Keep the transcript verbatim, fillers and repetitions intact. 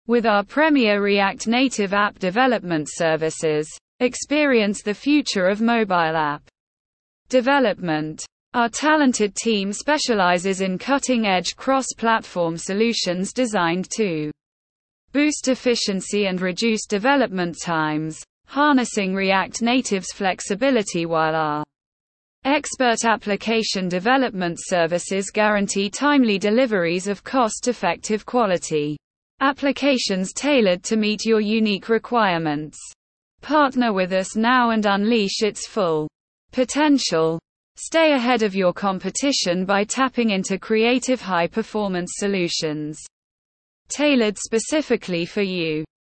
With our premier React Native app development services, experience the future of mobile app development. Our talented team specializes in cutting-edge cross-platform solutions designed to boost efficiency and reduce development times, harnessing React Native's flexibility, while our expert application development services guarantee timely deliveries of cost-effective quality applications tailored to meet your unique requirements. Partner with us now and unleash its full potential. Stay ahead of your competition by tapping into creative high-performance solutions tailored specifically for you.